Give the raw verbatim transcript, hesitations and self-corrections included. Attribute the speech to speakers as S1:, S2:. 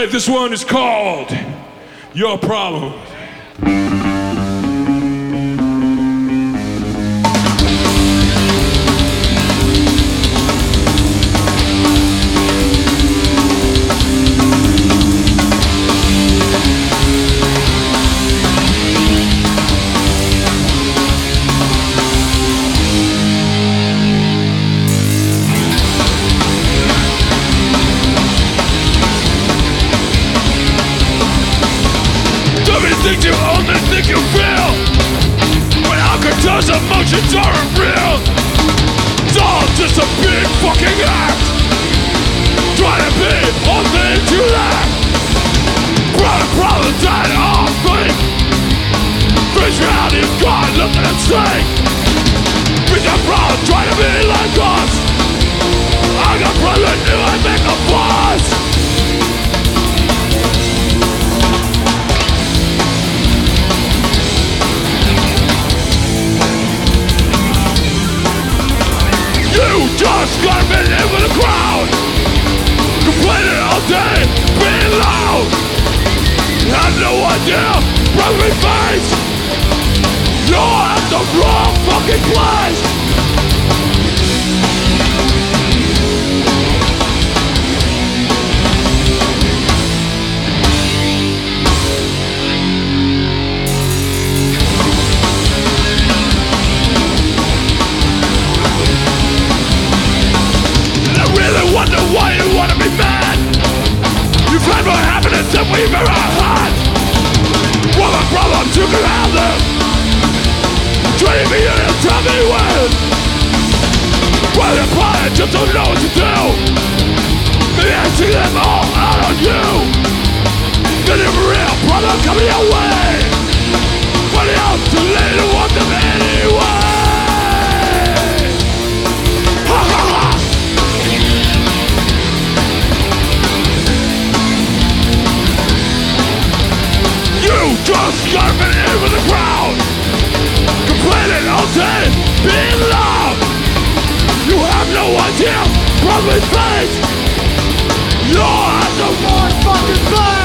S1: right, this one is called Your Problem. Think you only think you feel when Alcatraz emotions aren't real. It's all just a big fucking act, trying to be all things you lack. Problem, problem, that all fake. Face reality of God looking at stake. With that problem, trying to be like us. I got problem, knew I'd make a fuss. Just gotta fit in with the crowd, complaining all day, being loud. Have no idea, brother face. You're at the wrong fucking place. Wonder why you wanna be mad. You've had more happiness than we've ever had. What a problem you can have them. Treating me in and tell me when. Well, you're probably just don't know what to do. Maybe I see them all out on you. Then you're real problem coming your way. But you're too late to want them anyway. Ha ha ha. You just gotta fit in with the crowd, complaining all day, being loud. You have no idea, probably face. You're at the wrong fucking place.